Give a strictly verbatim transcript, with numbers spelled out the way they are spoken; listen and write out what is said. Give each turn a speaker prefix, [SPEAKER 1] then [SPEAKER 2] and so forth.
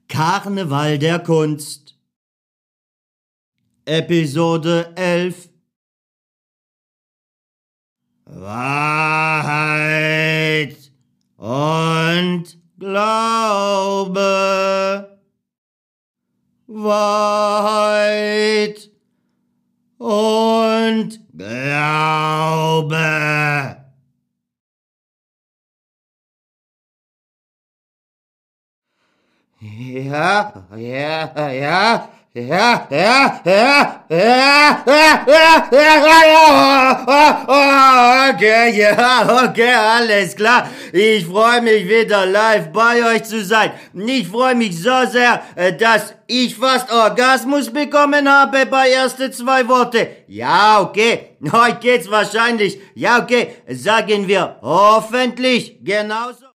[SPEAKER 1] Karneval der Kunst. Episode elf. Wahrheit und Glaube. Wahrheit und Glaube. Ja, ja, ja, ja, ja, ja, ja, ja, ja, ja, okay, ja, okay, alles klar. Ich freue mich wieder live bei euch zu sein. Ich freue mich so sehr, dass ich fast Orgasmus bekommen habe bei ersten zwei Worte. Ja, okay, heute geht's wahrscheinlich. Ja, okay, sagen wir hoffentlich genauso.